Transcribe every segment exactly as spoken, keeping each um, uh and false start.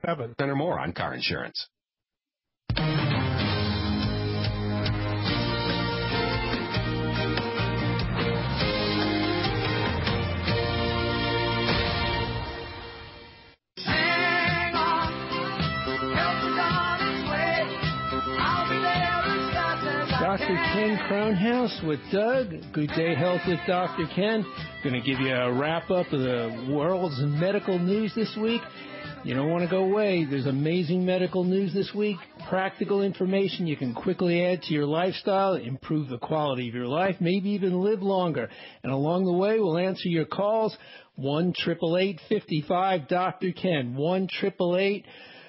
seven or more on car insurance. Doctor Ken Kronhaus with Doug. Good Day Health with Doctor Ken. Going to give you a wrap-up of the world's medical news this week. You don't want to go away. There's amazing medical news this week, practical information you can quickly add to your lifestyle, improve the quality of your life, maybe even live longer. And along the way, we'll answer your calls, one eight eight eight, five five, Doctor Ken, one eight eight eight,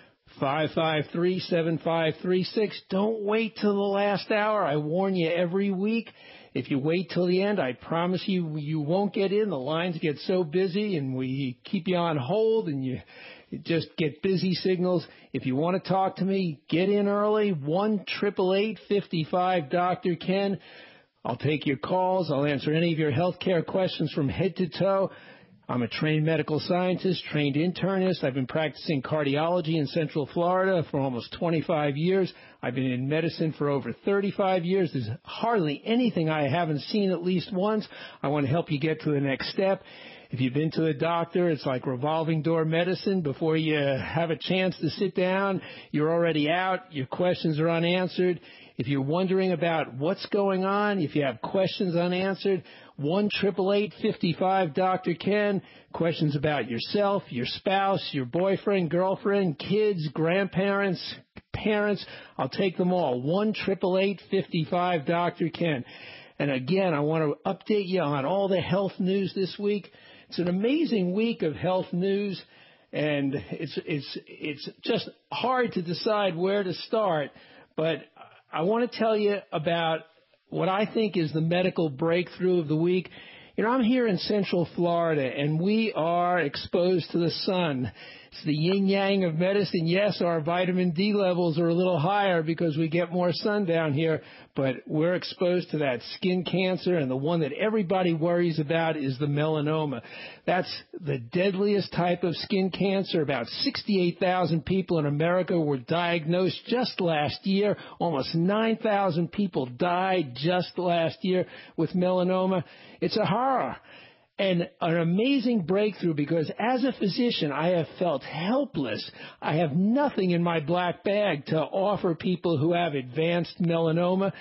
five five three, seven five three six. Don't wait till the last hour. I warn you every week. If you wait till the end, I promise you, you won't get in. The lines get so busy, and we keep you on hold, and you just get busy signals. If you want to talk to me, get in early, one eight eight eight, five five, Doctor Ken. I'll take your calls. I'll answer any of your health care questions from head to toe. I'm a trained medical scientist, trained internist. I've been practicing cardiology in Central Florida for almost twenty-five years. I've been in medicine for over thirty-five years. There's hardly anything I haven't seen at least once. I want to help you get to the next step. If you've been to the doctor, it's like revolving door medicine. Before you have a chance to sit down, you're already out. Your questions are unanswered. If you're wondering about what's going on, if you have questions unanswered, one eight eight eight, five five, Doctor Ken. Questions about yourself, your spouse, your boyfriend, girlfriend, kids, grandparents, parents. I'll take them all. one eight eight eight, five five, Doctor Ken. And again, I want to update you on all the health news this week. It's an amazing week of health news, and it's it's it's just hard to decide where to start. But I want to tell you about what I think is the medical breakthrough of the week. You know, I'm here in Central Florida, and we are exposed to the sun. It's the yin-yang of medicine. Yes, our vitamin D levels are a little higher because we get more sun down here, but we're exposed to that skin cancer, and the one that everybody worries about is the melanoma. That's the deadliest type of skin cancer. About sixty-eight thousand people in America were diagnosed just last year. Almost nine thousand people died just last year with melanoma. It's a horror. And an amazing breakthrough, because as a physician, I have felt helpless. I have nothing in my black bag to offer people who have advanced melanoma,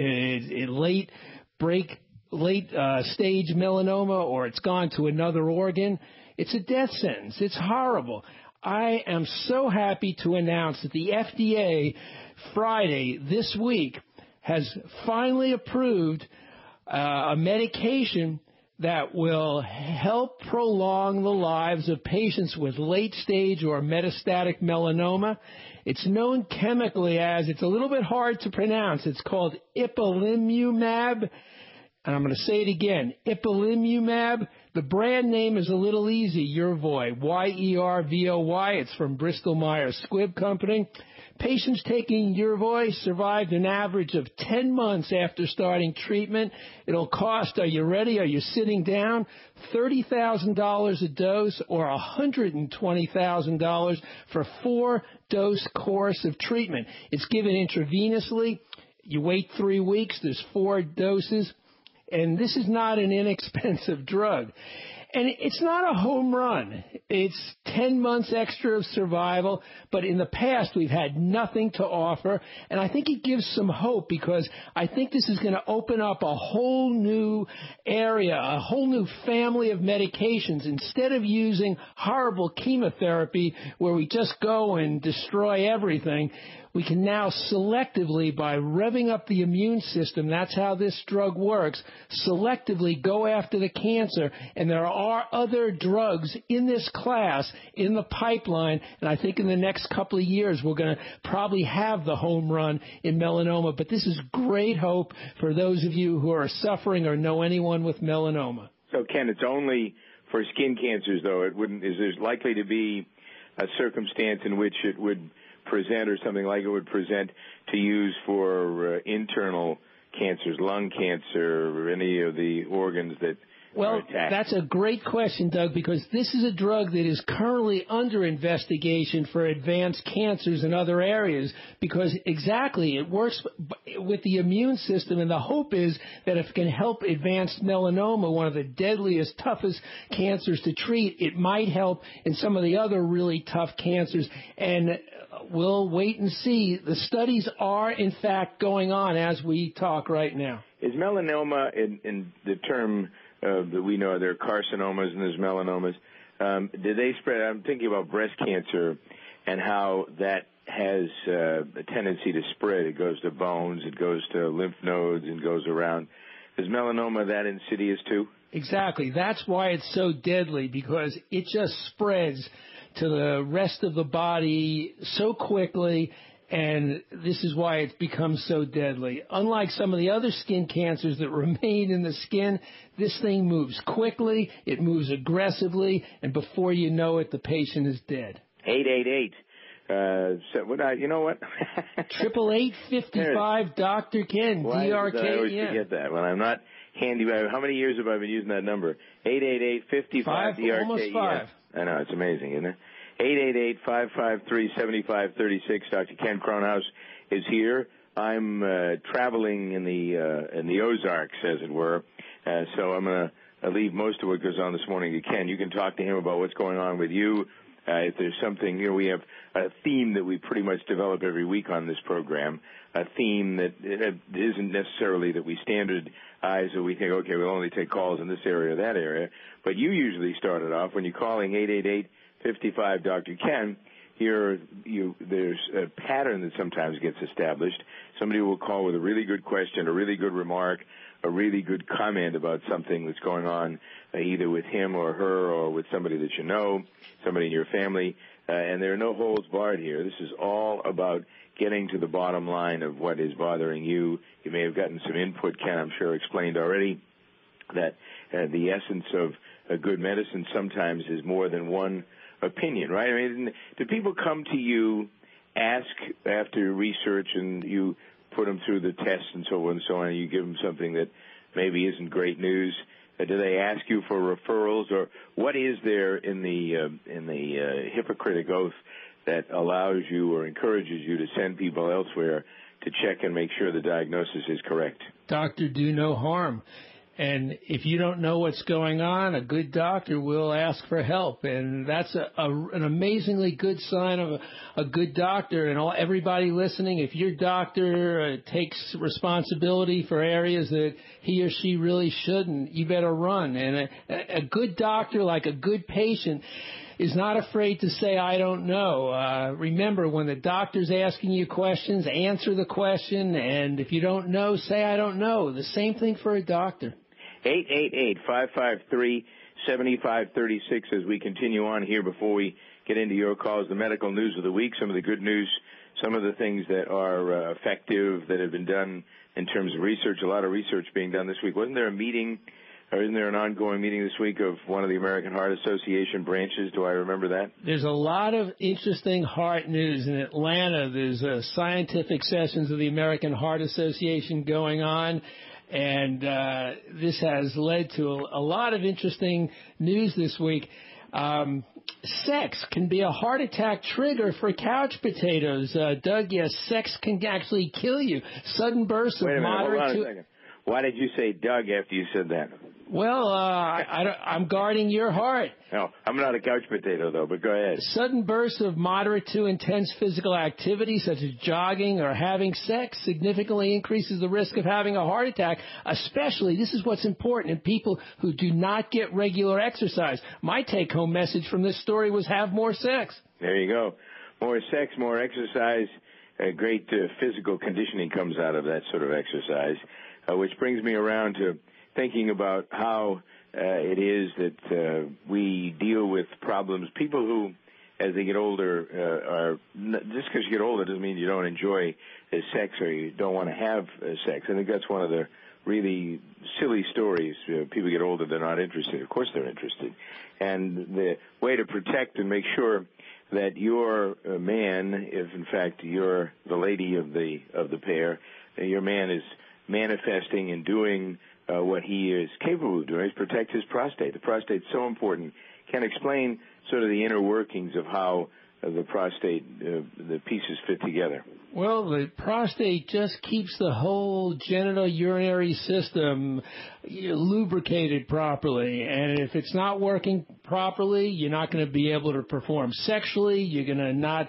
late break, late uh, stage melanoma, or it's gone to another organ. It's a death sentence. It's horrible. I am so happy to announce that the F D A Friday this week has finally approved uh, a medication that will help prolong the lives of patients with late-stage or metastatic melanoma. It's known chemically as, it's a little bit hard to pronounce, it's called ipilimumab. And I'm going to say it again, ipilimumab. The brand name is a little easy, Yervoy, Y E R V O Y. It's from Bristol Myers Squibb Company. Patients taking Yervoy survived an average of ten months after starting treatment. It'll cost, are you ready, are you sitting down, thirty thousand dollars a dose or one hundred twenty thousand dollars for a four-dose course of treatment. It's given intravenously. You wait three weeks. There's four doses. And this is not an inexpensive drug. And it's not a home run. It's ten months extra of survival, but in the past we've had nothing to offer, and I think it gives some hope, because I think this is going to open up a whole new area, a whole new family of medications. Instead of using horrible chemotherapy where we just go and destroy everything, we can now selectively, by revving up the immune system, that's how this drug works, selectively go after the cancer. And there are other drugs in this class in the pipeline, and I think in the next couple of years we're going to probably have the home run in melanoma. But this is great hope for those of you who are suffering or know anyone with melanoma. So, Ken, it's only for skin cancers, though. It wouldn't. Is there likely to be a circumstance in which it would present, or something like it would present, to use for uh, internal cancers, lung cancer, or any of the organs that Well, that's a great question, Doug, because this is a drug that is currently under investigation for advanced cancers in other areas, because exactly, it works with the immune system, and the hope is that if it can help advanced melanoma, one of the deadliest, toughest cancers to treat, it might help in some of the other really tough cancers. And we'll wait and see. The studies are, in fact, going on as we talk right now. Is melanoma, in, in the term uh, that we know, there are carcinomas and there's melanomas, um, do they spread? I'm thinking about breast cancer and how that has uh, a tendency to spread. It goes to bones, it goes to lymph nodes, and goes around. Is melanoma that insidious too? Exactly. That's why it's so deadly, because it just spreads to the rest of the body so quickly, and this is why it's become so deadly. Unlike some of the other skin cancers that remain in the skin, this thing moves quickly, it moves aggressively, and before you know it, the patient is dead. eight eight eight. Uh, so what I, you know what? Triple eight fifty five, Doctor Ken. Why D R K. I always yeah. forget that when I'm not handy. How many years have I been using that number? Eight eight eight fifty five. D R K. Almost five. I know, it's amazing, isn't it? Eight eight eight five five three seventy five thirty six. Doctor Ken Kronhaus is here. I'm uh, traveling in the uh, in the Ozarks, as it were. Uh, so I'm going to leave most of what goes on this morning to Ken. You can talk to him about what's going on with you. Uh, if there's something, you know, we have a theme that we pretty much develop every week on this program, a theme that it isn't necessarily that we standardize or we think, okay, we'll only take calls in this area or that area, but you usually start it off when you're calling eight eight eight fifty-five Doctor Ken. Here, you, there's a pattern that sometimes gets established. Somebody will call with a really good question, a really good remark, a really good comment about something that's going on, uh, either with him or her or with somebody that you know, somebody in your family, uh, and there are no holds barred here. This is all about getting to the bottom line of what is bothering you. You may have gotten some input, Ken, I'm sure, explained already, that uh, the essence of a good medicine sometimes is more than one opinion, right? I mean, do people come to you, ask after research, and you put them through the tests and so on and so on, and you give them something that maybe isn't great news? Uh, do they ask you for referrals, or what is there in the uh, in the uh, Hippocratic Oath that allows you or encourages you to send people elsewhere to check and make sure the diagnosis is correct? Doctor, do no harm. And if you don't know what's going on, a good doctor will ask for help. And that's a, a, an amazingly good sign of a, a good doctor. And all everybody listening, if your doctor uh, takes responsibility for areas that he or she really shouldn't, you better run. And a, a good doctor, like a good patient, is not afraid to say, I don't know. Uh, remember, when the doctor's asking you questions, answer the question. And if you don't know, say, I don't know. The same thing for a doctor. eight eight eight five five three seven five three six as we continue on here before we get into your calls. The medical news of the week, some of the good news, some of the things that are uh, effective that have been done in terms of research. A lot of research being done this week. Wasn't there a meeting, or isn't there an ongoing meeting this week of one of the American Heart Association branches? Do I remember that? There's a lot of interesting heart news in Atlanta. There's uh, scientific sessions of the American Heart Association going on. And uh, this has led to a, a lot of interesting news this week. Um, sex can be a heart attack trigger for couch potatoes. Uh, Doug, yes, sex can actually kill you. Sudden bursts of Wait a minute, moderate hold on to... a second. Why did you say Doug after you said that? Well, uh, I, I, I'm guarding your heart. No, I'm not a couch potato, though, but go ahead. Sudden bursts of moderate to intense physical activity, such as jogging or having sex, significantly increases the risk of having a heart attack, especially, this is what's important, in people who do not get regular exercise. My take-home message from this story was have more sex. There you go. More sex, more exercise. Uh, great uh, physical conditioning comes out of that sort of exercise, uh, which brings me around to thinking about how uh, it is that uh, we deal with problems. People who, as they get older, uh, are just because you get older doesn't mean you don't enjoy uh, sex or you don't want to have uh, sex. I think that's one of the really silly stories. Uh, people get older, they're not interested. Of course they're interested. And the way to protect and make sure that your uh, man, if in fact you're the lady of the of the pair, uh, your man is manifesting and doing uh, what he is capable of doing is protect his prostate. The prostate's so important. Can explain sort of the inner workings of how uh, the prostate, uh, the pieces fit together. Well, the prostate just keeps the whole genitourinary system lubricated properly. And if it's not working properly, you're not going to be able to perform sexually. You're going to not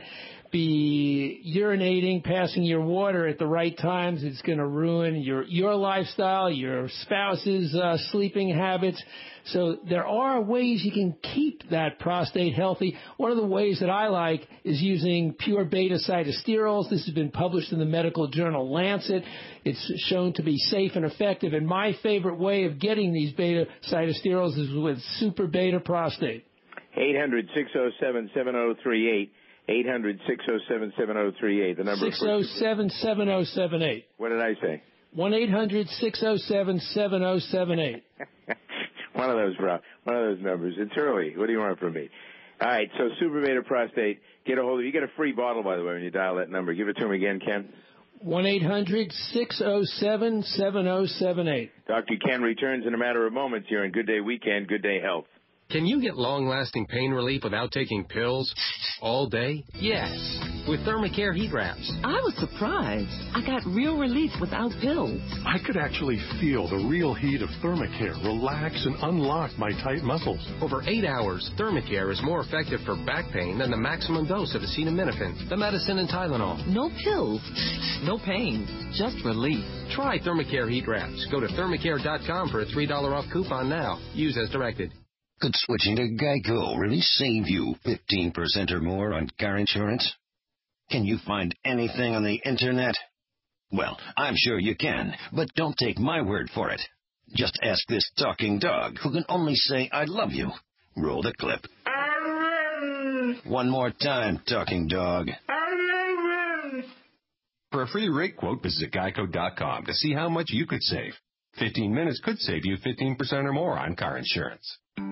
be urinating, passing your water at the right times. It's going to ruin your, your lifestyle, your spouse's uh, sleeping habits. So there are ways you can keep that prostate healthy. One of the ways that I like is using pure beta-cytosterols. This has been published in the medical journal Lancet. It's shown to be safe and effective. And my favorite way of getting these beta-cytosterols is with Super Beta Prostate. eight hundred, six oh seven, seven oh three eight. eight hundred, six oh seven, seven oh three eight. The number six oh seven, seven oh seven eight. What did I say? one eight hundred, six oh seven, seven oh seven eight. One of those, bro. One of those numbers. It's early. What do you want from me? All right, so Super Beta Prostate. Get a hold of it. You get a free bottle, by the way, when you dial that number. Give it to him again, Ken. one eight hundred, six oh seven, seven oh seven eight. Doctor Ken returns in a matter of moments here on Good Day Weekend, Good Day Health. Can you get long-lasting pain relief without taking pills all day? Yes, with Thermacare heat wraps. I was surprised. I got real relief without pills. I could actually feel the real heat of Thermacare relax and unlock my tight muscles. Over eight hours, Thermacare is more effective for back pain than the maximum dose of acetaminophen, the medicine, and Tylenol. No pills, no pain, just relief. Try Thermacare heat wraps. Go to thermacare dot com for a three dollars off coupon now. Use as directed. Could switching to Geico really save you fifteen percent or more on car insurance? Can you find anything on the Internet? Well, I'm sure you can, but don't take my word for it. Just ask this talking dog who can only say, I love you. Roll the clip. One more time, talking dog. For a free rate quote, visit geico dot com to see how much you could save. fifteen minutes could save you fifteen percent or more on car insurance.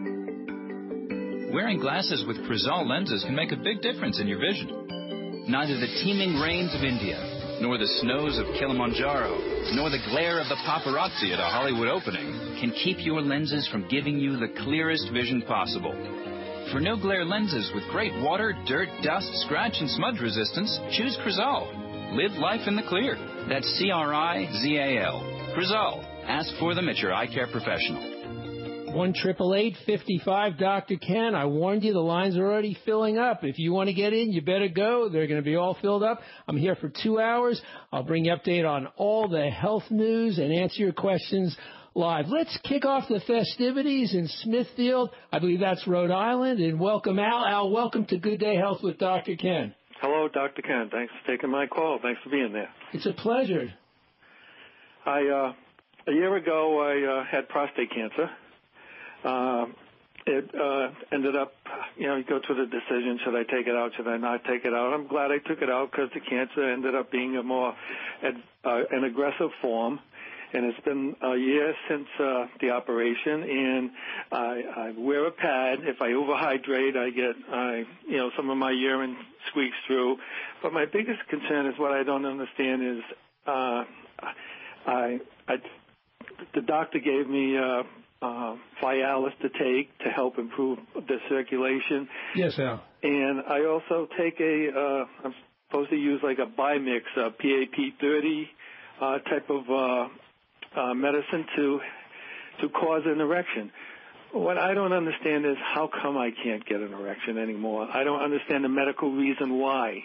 Wearing glasses with Crizal lenses can make a big difference in your vision. Neither the teeming rains of India, nor the snows of Kilimanjaro, nor the glare of the paparazzi at a Hollywood opening can keep your lenses from giving you the clearest vision possible. For no-glare lenses with great water, dirt, dust, scratch, and smudge resistance, choose Crizal. Live life in the clear. That's C R I Z A L. Crizal. Ask for them at your eye care professional. one eight eight eight, five five, Doctor Ken. I warned you, the lines are already filling up. If you want to get in, you better go. They're going to be all filled up. I'm here for two hours. I'll bring you an update on all the health news and answer your questions live. Let's kick off the festivities in Smithfield. I believe that's Rhode Island. And welcome, Al. Al, welcome to Good Day Health with Doctor Ken. Hello, Doctor Ken. Thanks for taking my call. Thanks for being there. It's a pleasure. I uh, a year ago, I uh, had prostate cancer. Uh, it uh, ended up, you know, you go through the decision, should I take it out, should I not take it out? I'm glad I took it out because the cancer ended up being a more, ad, uh, an aggressive form. And it's been a year since uh, the operation, and I, I wear a pad. If I overhydrate, I get, I, you know, some of my urine squeaks through. But my biggest concern is what I don't understand is uh, I, I, the doctor gave me uh, uh, Cialis to take to help improve the circulation. Yes, Al. And I also take a, uh, I'm supposed to use like a Bimix, a P A P thirty uh, type of uh, uh, medicine to to cause an erection. What I don't understand is how come I can't get an erection anymore. I don't understand the medical reason why.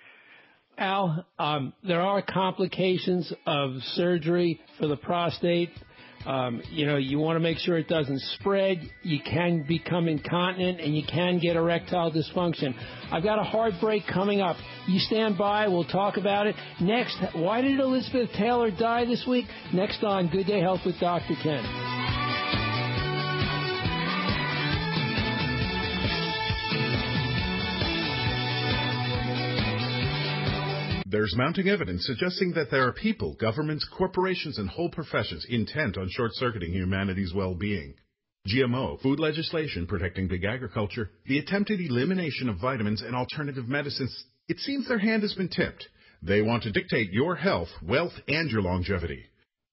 Al, um, there are complications of surgery for the prostate. Um, you know, you want to make sure it doesn't spread. You can become incontinent, and you can get erectile dysfunction. I've got a hard break coming up. You stand by. We'll talk about it. Next, why did Elizabeth Taylor die this week? Next on Good Day Health with Doctor Ken. There's mounting evidence suggesting that there are people, governments, corporations, and whole professions intent on short-circuiting humanity's well-being. G M O, food legislation protecting big agriculture, the attempted elimination of vitamins and alternative medicines, it seems their hand has been tipped. They want to dictate your health, wealth, and your longevity.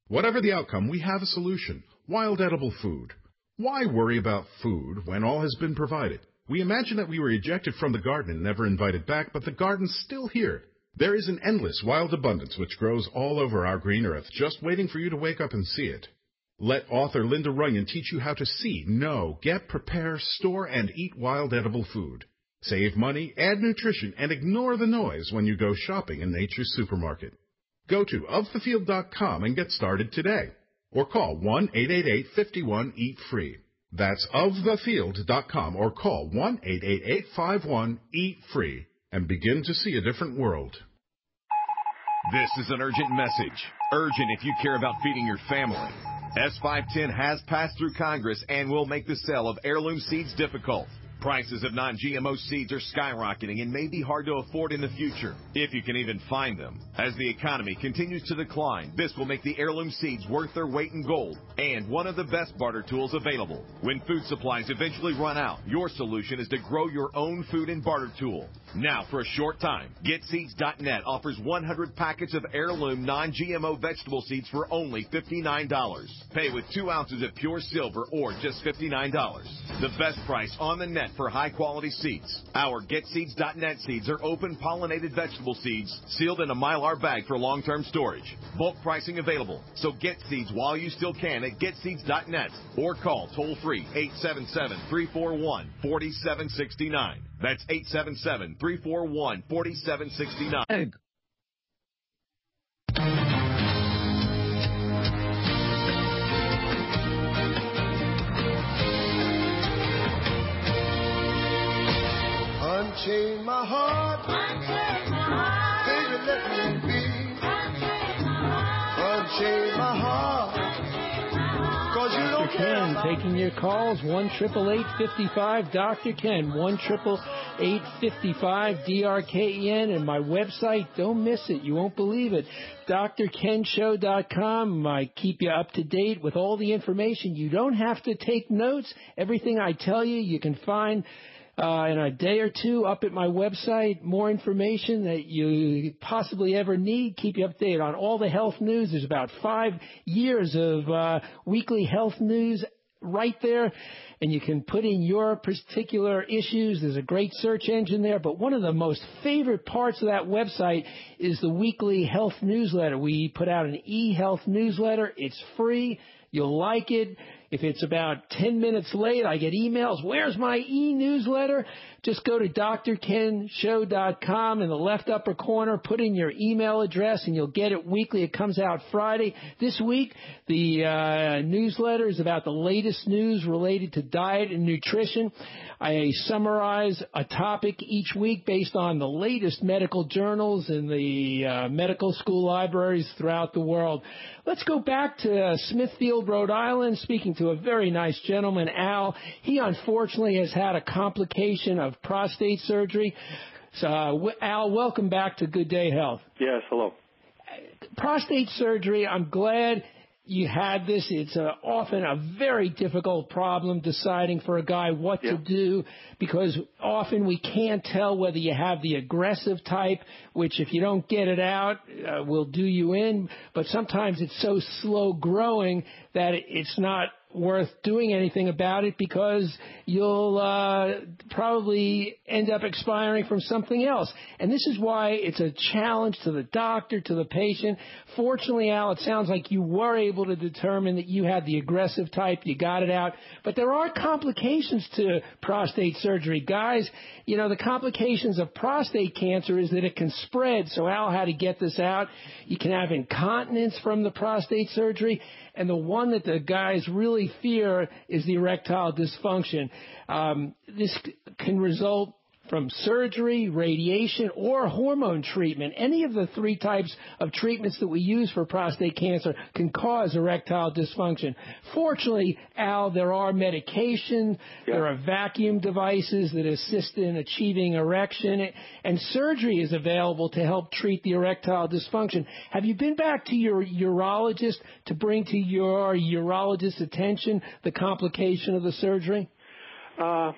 Whatever the outcome, we have a solution. Wild edible food. Why worry about food when all has been provided? We imagine that we were ejected from the garden and never invited back, but the garden's still here. There is an endless wild abundance which grows all over our green earth, just waiting for you to wake up and see it. Let author Linda Runyon teach you how to see, know, get, prepare, store, and eat wild edible food. Save money, add nutrition, and ignore the noise when you go shopping in Nature's Supermarket. Go to of the field dot com and get started today. Or call one eight eight eight, five one, eat free. That's of the field dot com or call one eight eight eight, five one, eat free and begin to see a different world. This is an urgent message. Urgent if you care about feeding your family. S five ten has passed through Congress and will make the sale of heirloom seeds difficult. Prices of non G M O seeds are skyrocketing and may be hard to afford in the future, if you can even find them. As the economy continues to decline, this will make the heirloom seeds worth their weight in gold and one of the best barter tools available. When food supplies eventually run out, your solution is to grow your own food and barter tool. Now, for a short time, Get Seeds dot net offers one hundred packets of heirloom non G M O vegetable seeds for only fifty-nine dollars. Pay with two ounces of pure silver or just fifty-nine dollars. The best price on the net for high-quality seeds. Our Get Seeds dot net seeds are open pollinated vegetable seeds sealed in a Mylar bag for long-term storage. Bulk pricing available, so get seeds while you still can at Get Seeds dot net or call toll-free eight seven seven, three four one, four seven six nine. That's eight seven seven, three four one, four seven six nine. Unchain my heart, unchain my heart, baby, let me be. Unchain my heart, unchain my heart, cause you don't care. Doctor Ken taking your calls, one eight eight eight, five five, Doctor Ken, one eight eight eight, five five, D R K E N, and my website, don't miss it, you won't believe it, Dr Ken Show dot com. I keep you up to date with all the information. You don't have to take notes. Everything I tell you, you can find Uh, in a day or two up at my website. More information that you possibly ever need. Keep you updated on all the health news. There's about five years of uh, weekly health news right there, and you can put in your particular issues. There's a great search engine there, but one of the most favorite parts of that website is the weekly health newsletter. We put out an e-health newsletter. It's free. You'll like it. If it's about ten minutes late, I get emails. Where's my e-newsletter? Just go to Dr Ken Show dot com in the left upper corner. Put in your email address, and you'll get it weekly. It comes out Friday. This week, the uh, newsletter is about the latest news related to diet and nutrition. I summarize a topic each week based on the latest medical journals in the uh, medical school libraries throughout the world. Let's go back to uh, Smithfield, Rhode Island, speaking to a very nice gentleman, Al. He unfortunately has had a complication of prostate surgery. So, uh, Al, welcome back to Good Day Health. Yes, hello. Prostate surgery, I'm glad you had this. It's a, often a very difficult problem deciding for a guy what yeah. to do, because often we can't tell whether you have the aggressive type, which if you don't get it out uh, will do you in, but sometimes it's so slow growing that it's not worth doing anything about it, because you'll uh, probably end up expiring from something else. And this is why it's a challenge to the doctor, to the patient. Fortunately, Al, it sounds like you were able to determine that you had the aggressive type. You got it out. But there are complications to prostate surgery. Guys, you know, the complications of prostate cancer is that it can spread. So Al had to get this out. You can have incontinence from the prostate surgery. And the one that the guys really fear is the erectile dysfunction. Um, this c- can result from surgery, radiation, or hormone treatment. Any of the three types of treatments that we use for prostate cancer can cause erectile dysfunction. Fortunately, Al, there are medication, yeah. there are vacuum devices that assist in achieving erection, and surgery is available to help treat the erectile dysfunction. Have you been back to your urologist to bring to your urologist's attention the complication of the surgery? Uh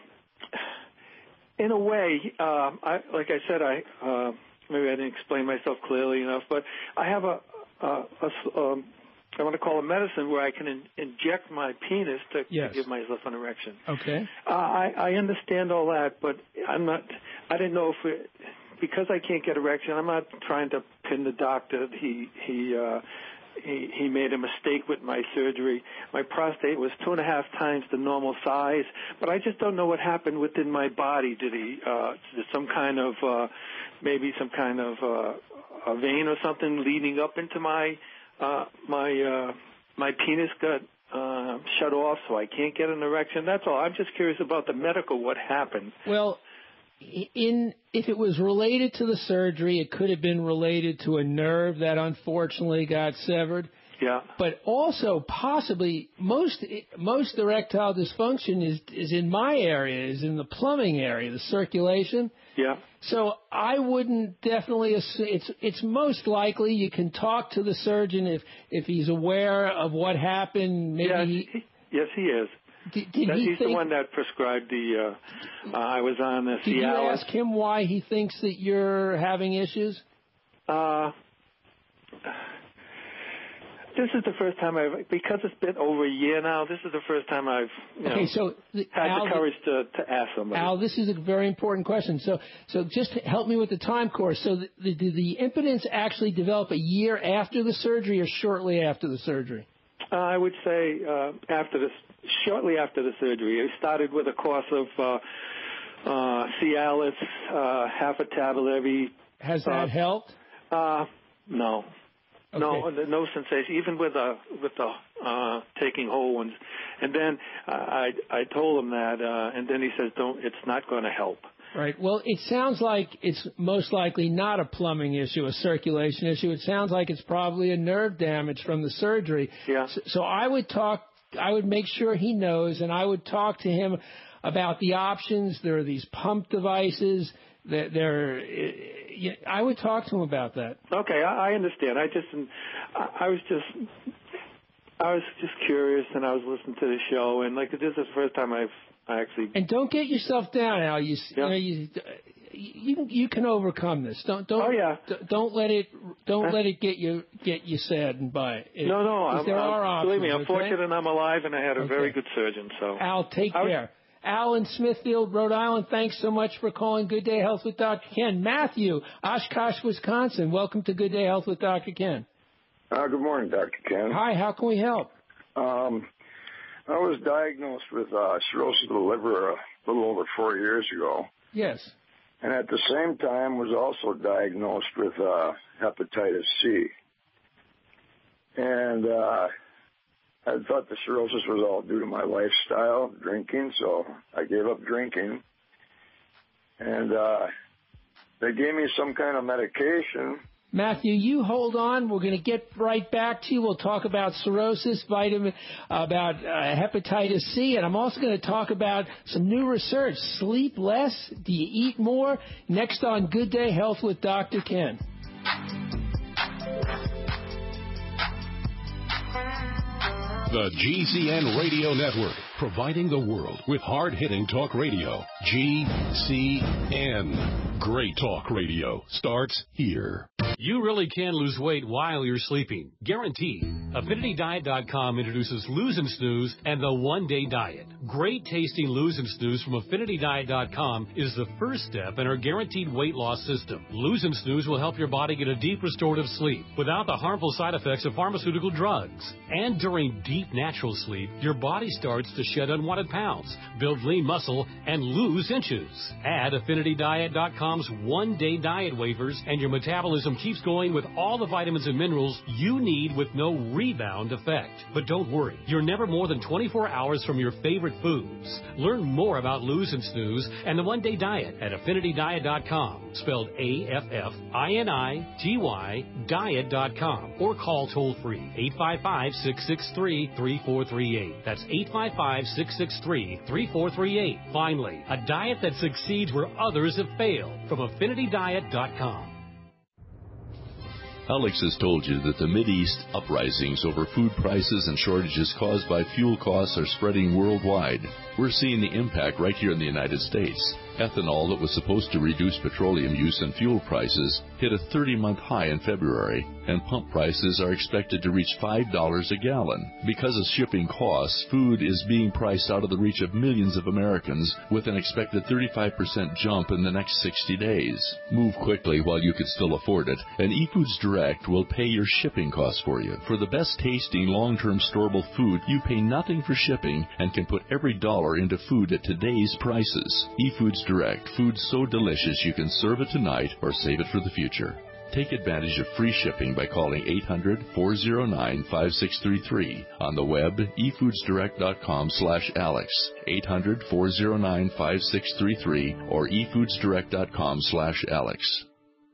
In a way, uh, I, like I said, I uh, maybe I didn't explain myself clearly enough, but I have a, a, a um, I want to call it medicine where I can in, inject my penis to, yes. to give myself an erection. Okay. Uh, I, I understand all that, but I'm not. I didn't know if it, because I can't get erection. I'm not trying to pin the doctor. He he uh, he he made a mistake with my surgery. My prostate was two and a half times the normal size, but I just don't know what happened within my body. Did he uh, did some kind of uh, maybe some kind of uh, a vein or something leading up into my Uh, my uh, my penis got uh, shut off, so I can't get an erection. That's all. I'm just curious about the medical. What happened? Well, in if it was related to the surgery, it could have been related to a nerve that unfortunately got severed. Yeah. But also possibly most most erectile dysfunction is is in my area, is in the plumbing area, the circulation. Yeah. So I wouldn't definitely assume, it's it's most likely you can talk to the surgeon if if he's aware of what happened. Maybe yes, he, he, yes, he is. Did, did that, he he's think, the one that prescribed the. Uh, uh, I was on the Did Cialis. you ask him why he thinks that you're having issues? Uh, this is the first time I've, because it's been over a year now, this is the first time I've you okay, know, so the, had Al, the courage to, to ask somebody. Al, this is a very important question. So, so just help me with the time course. So, the, the, did the impotence actually develop a year after the surgery or shortly after the surgery? Uh, I would say uh, after this, shortly after the surgery. It started with a course of uh, uh, Cialis, uh, half a tablet every. Has that uh, helped? Uh, no. Okay. No, no sensation. Even with the with the uh, taking whole ones, and then uh, I I told him that, uh, and then he says, "Don't. It's not going to help." Right. Well, it sounds like it's most likely not a plumbing issue, a circulation issue. It sounds like it's probably a nerve damage from the surgery. Yeah. So, so I would talk. I would make sure he knows, and I would talk to him about the options. There are these pump devices. That there. I would talk to him about that. Okay, I, I understand. I just, I was just, I was just curious, and I was listening to the show, and like this is the first time I've I actually. And don't get yourself down, Al. You, yeah. you know, you, you, you can overcome this. Don't, don't. Oh yeah. Don't let it, don't let it get you, get you saddened by it. No, no. I'm, there I'm, are options. Believe me, I'm okay? fortunate I'm alive, and I had a okay. very good surgeon. So. Al, take was, care. Al in Smithfield, Rhode Island, thanks so much for calling Good Day Health with Doctor Ken. Matthew, Oshkosh, Wisconsin, welcome to Good Day Health with Doctor Ken. Uh, good morning, Doctor Ken. Hi, how can we help? Um, I was diagnosed with uh, cirrhosis of the liver a little over four years ago. Yes. And at the same time was also diagnosed with uh, hepatitis C. And uh, I thought the cirrhosis was all due to my lifestyle, drinking, so I gave up drinking. And uh, they gave me some kind of medication. Matthew, you hold on. We're going to get right back to you. We'll talk about cirrhosis, vitamin, about uh, hepatitis C, and I'm also going to talk about some new research. Sleep less? Do you eat more? Next on Good Day Health with Doctor Ken. The G C N Radio Network, providing the world with hard-hitting talk radio. G C N. Great talk radio starts here. You really can lose weight while you're sleeping. Guaranteed. Affinity Diet dot com introduces Lose and Snooze and the One Day Diet. Great tasting Lose and Snooze from Affinity Diet dot com is the first step in our guaranteed weight loss system. Lose and Snooze will help your body get a deep restorative sleep without the harmful side effects of pharmaceutical drugs. And during deep natural sleep, your body starts to shed unwanted pounds, build lean muscle, and lose inches. Add Affinity Diet dot com's One Day Diet waivers and your metabolism keeps going with all the vitamins and minerals you need with no rebound effect. But don't worry, you're never more than twenty-four hours from your favorite foods. Learn more about Lose and Snooze and the One Day Diet at Affinity Diet dot com, spelled A F F I N I T Y diet dot com, or call toll-free eight five five, six six three, three four three eight. That's eight five five, six six three, three four three eight. Finally, a diet that succeeds where others have failed, from Affinity Diet dot com. Alex has told you that the Mideast uprisings over food prices and shortages caused by fuel costs are spreading worldwide. We're seeing the impact right here in the United States. Ethanol that was supposed to reduce petroleum use and fuel prices hit a thirty-month high in February, and pump prices are expected to reach five dollars a gallon. Because of shipping costs, food is being priced out of the reach of millions of Americans with an expected thirty-five percent jump in the next sixty days. Move quickly while you can still afford it, and eFoods Direct will pay your shipping costs for you. For the best tasting, long-term storable food, you pay nothing for shipping and can put every dollar into food at today's prices. eFoods Direct, food so delicious you can serve it tonight or save it for the future. Take advantage of free shipping by calling eight hundred, four oh nine, five six three three. On the web, e foods direct dot com slash Alex, eight hundred, four oh nine, five six three three, or e foods direct dot com slash Alex.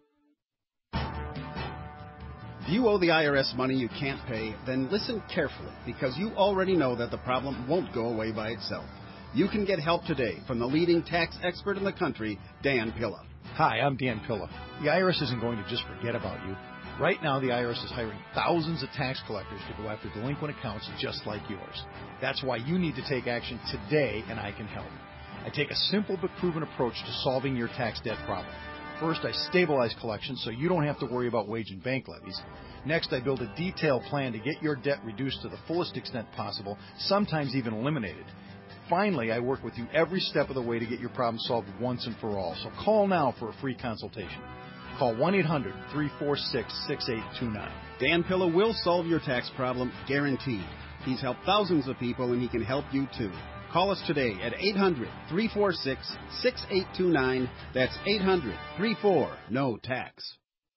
If you owe the I R S money you can't pay, then listen carefully, because you already know that the problem won't go away by itself. You can get help today from the leading tax expert in the country, Dan Pilla. Hi, I'm Dan Pilla. The I R S isn't going to just forget about you. Right now, the I R S is hiring thousands of tax collectors to go after delinquent accounts just like yours. That's why you need to take action today, and I can help. I take a simple but proven approach to solving your tax debt problem. First, I stabilize collections so you don't have to worry about wage and bank levies. Next, I build a detailed plan to get your debt reduced to the fullest extent possible, sometimes even eliminated. Finally, I work with you every step of the way to get your problem solved once and for all. So call now for a free consultation. Call one eight hundred, three four six, six eight two nine. Dan Pilla will solve your tax problem, guaranteed. He's helped thousands of people, and he can help you too. Call us today at eight hundred, three four six, six eight two nine. That's eight hundred, three four, N O tax.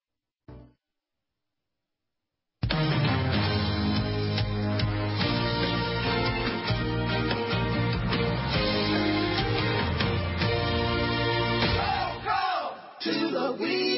To the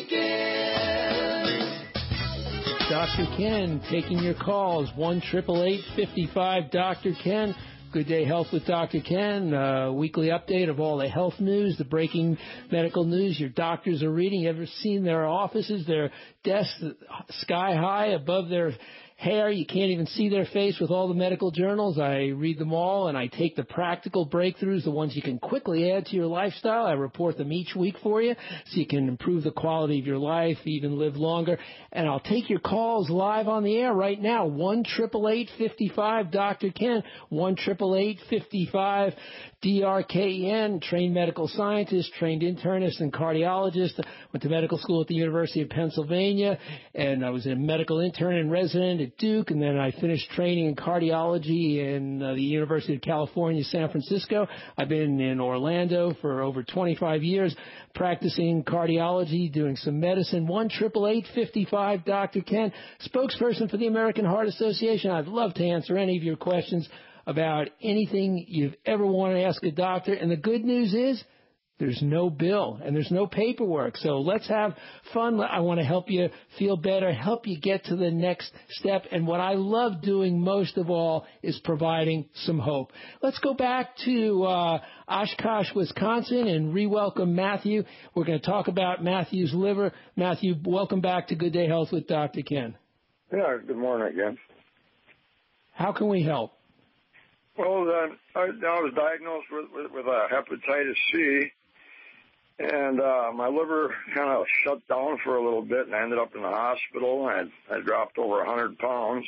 weekend. Doctor Ken taking your calls. one eight eight eight, five five, Doctor Ken. Good Day Health with Doctor Ken. Uh, weekly update of all the health news, the breaking medical news your doctors are reading. You ever seen their offices, their desks sky high above their hair? You can't even see their face with all the medical journals. I read them all, and I take the practical breakthroughs, the ones you can quickly add to your lifestyle. I report them each week for you so you can improve the quality of your life, even live longer. And I'll take your calls live on the air right now. one eight eight eight, five five, Doctor Ken. one eight eight eight, five five, D R K E N, trained medical scientist, trained internist and cardiologist. Went to medical school at the University of Pennsylvania, and I was a medical intern and resident at Duke, and then I finished training in cardiology in uh, the University of California, San Francisco. I've been in Orlando for over twenty-five years, practicing cardiology, doing some medicine. one eight eight eight, five five, Doctor Ken, spokesperson for the American Heart Association. I'd love to answer any of your questions about anything you've ever wanted to ask a doctor. And the good news is there's no bill and there's no paperwork. So let's have fun. I want to help you feel better, help you get to the next step. And what I love doing most of all is providing some hope. Let's go back to uh, Oshkosh, Wisconsin, and re-welcome Matthew. We're going to talk about Matthew's liver. Matthew, welcome back to Good Day Health with Doctor Ken. Yeah, good morning again. How can we help? Well, uh, I, I was diagnosed with, with, with uh, hepatitis C, and uh, my liver kind of shut down for a little bit, and I ended up in the hospital, and I, I dropped over one hundred pounds.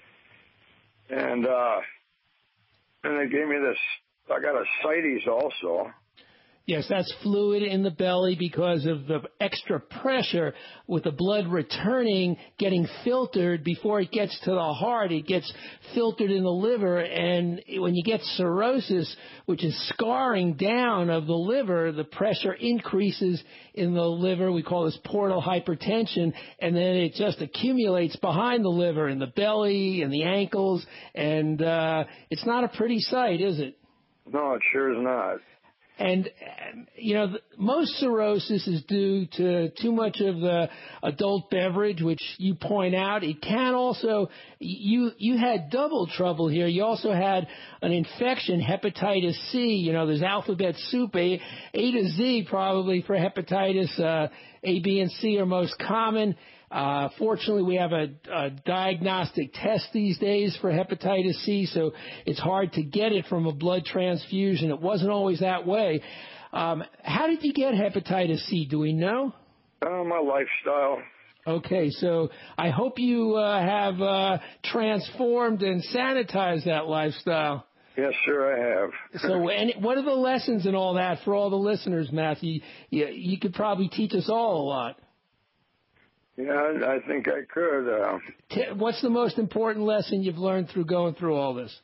And, uh, and they gave me this, I got ascites also. Yes, that's fluid in the belly because of the extra pressure with the blood returning, getting filtered before it gets to the heart. It gets filtered in the liver, and when you get cirrhosis, which is scarring down of the liver, the pressure increases in the liver. We call this portal hypertension, and then it just accumulates behind the liver, in the belly, and the ankles, and uh, it's not a pretty sight, is it? No, it sure is not. And, you know, most cirrhosis is due to too much of the adult beverage, which you point out. It can also, you you had double trouble here. You also had an infection, hepatitis C. You know, there's alphabet soup, A, A to Z probably for hepatitis. Uh, A, B, and C are most common. Uh, fortunately, we have a, a diagnostic test these days for hepatitis C, so it's hard to get it from a blood transfusion. It wasn't always that way. Um, how did you get hepatitis C? Do we know? Uh, my lifestyle. Okay, so I hope you uh, have uh, transformed and sanitized that lifestyle. Yes, sir, I have. So, and what are the lessons and all that for all the listeners, Matthew? You, you could probably teach us all a lot. Yeah, I, I think I could. Uh, What's the most important lesson you've learned through going through all this?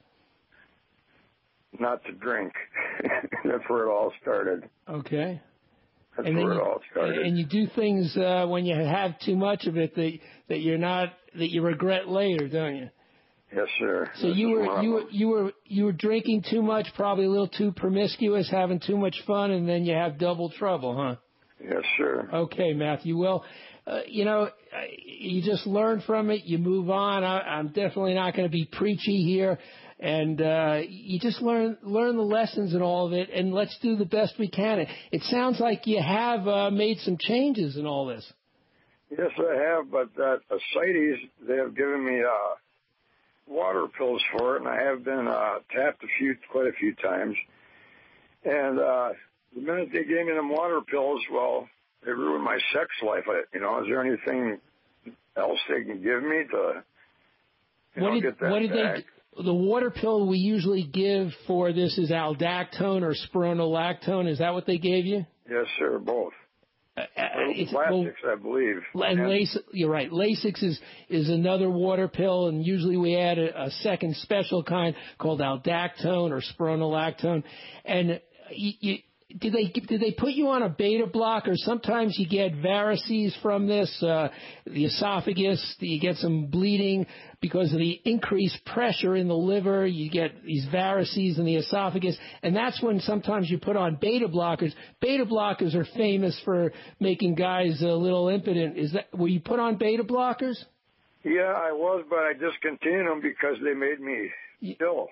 Not to drink. That's where it all started. Okay. That's and where you, it all started. And you do things uh, when you have too much of it that that you're not that you regret later, don't you? Yes, sir. So That's you were you were you were you were drinking too much, probably a little too promiscuous, having too much fun, and then you have double trouble, huh? Yes, sir. Okay, Matthew. Well, uh, you know, you just learn from it. You move on. I, I'm definitely not going to be preachy here. And uh, you just learn learn the lessons in all of it, and let's do the best we can. It, it sounds like you have uh, made some changes in all this. Yes, I have, but at ascites, they have given me uh, water pills for it, and I have been uh, tapped a few, quite a few times. And uh, the minute they gave me them water pills, well, they ruined my sex life. I, you know, is there anything else they can give me to you what know, did, get that what did back? They, the water pill we usually give for this is aldactone or spironolactone. Is that what they gave you? Yes, sir, both. Uh, it's, Lasix, well, I believe. And, and Lasix, you're right. Lasix is, is another water pill, and usually we add a, a second special kind called aldactone or spironolactone. And you, you, did they did they put you on a beta blocker? Sometimes you get varices from this, uh, the esophagus. You get some bleeding because of the increased pressure in the liver. You get these varices in the esophagus, and that's when sometimes you put on beta blockers. Beta blockers are famous for making guys a little impotent. Is that were you put on beta blockers? Yeah, I was, but I discontinued them because they made me ill.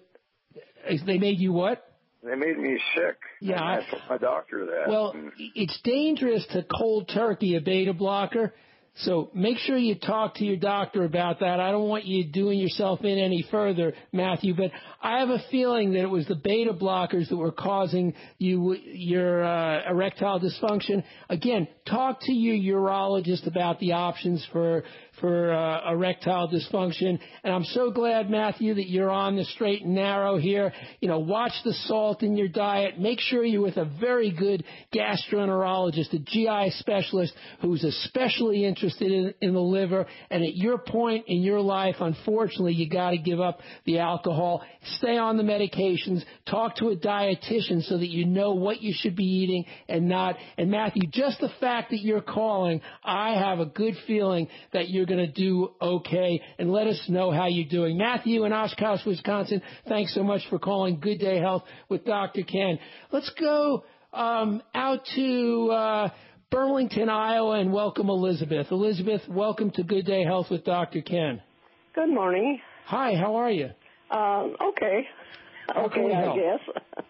They made you what? They made me sick. Yeah, I told my doctor that. Well, it's dangerous to cold turkey a beta blocker, so make sure you talk to your doctor about that. I don't want you doing yourself in any further, Matthew, but I have a feeling that it was the beta blockers that were causing you your uh, erectile dysfunction. Again, talk to your urologist about the options for for uh, erectile dysfunction. And I'm so glad, Matthew, that you're on the straight and narrow here. You know, watch the salt in your diet. Make sure you're with a very good gastroenterologist, a G I specialist who's especially interested in, in the liver. And at your point in your life, unfortunately, you got to give up the alcohol. Stay on the medications. Talk to a dietitian so that you know what you should be eating and not. And Matthew, just the fact that you're calling, I have a good feeling that you're going to do okay, and let us know how you're doing. Matthew in Oshkosh, Wisconsin, thanks so much for calling Good Day Health with Doctor Ken. Let's go um, out to uh, Burlington, Iowa, and welcome Elizabeth. Elizabeth, welcome to Good Day Health with Doctor Ken. Good morning. Hi, how are you? Um, okay. How okay, can we I help? guess.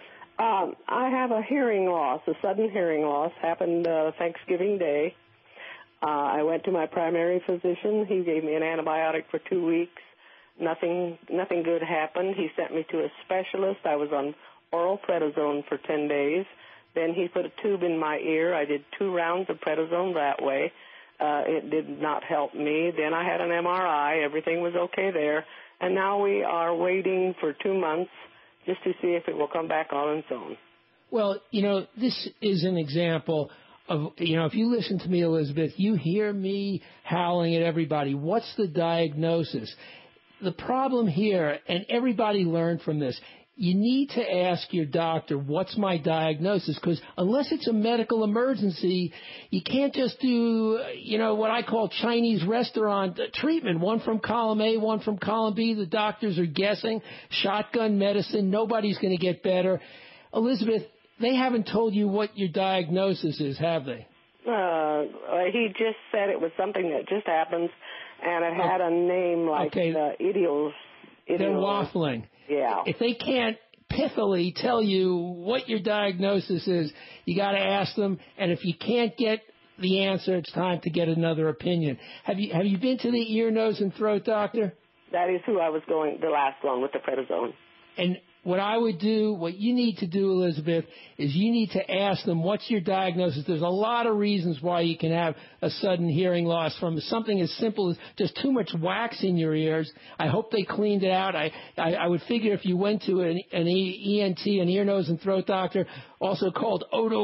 um, I have a hearing loss, a sudden hearing loss, happened uh, Thanksgiving Day. Uh, I went to my primary physician. He gave me an antibiotic for two weeks. Nothing, nothing good happened. He sent me to a specialist. I was on oral prednisone for ten days. Then he put a tube in my ear. I did two rounds of prednisone that way. Uh, it did not help me. Then I had an M R I. Everything was okay there. And now we are waiting for two months just to see if it will come back on its own. Well, you know, this is an example of, you know, if you listen to me, Elizabeth, you hear me howling at everybody. What's the diagnosis? The problem here, and everybody learned from this, you need to ask your doctor, what's my diagnosis? Because unless it's a medical emergency, you can't just do, you know, what I call Chinese restaurant treatment. One from column A, one from column B. The doctors are guessing. Shotgun medicine. Nobody's going to get better. Elizabeth, they haven't told you what your diagnosis is, have they? Uh, he just said it was something that just happens, and it had a name like okay. uh, idios. They're waffling. Yeah. If they can't pithily tell you what your diagnosis is, you got to ask them. And if you can't get the answer, it's time to get another opinion. Have you have you been to the ear, nose, and throat doctor? That is who I was going. The last one with the prednisone. And what I would do, what you need to do, Elizabeth, is you need to ask them, what's your diagnosis? There's a lot of reasons why you can have a sudden hearing loss, from something as simple as just too much wax in your ears. I hope they cleaned it out. I, I, I would figure if you went to an, an E N T, an ear, nose, and throat doctor, also called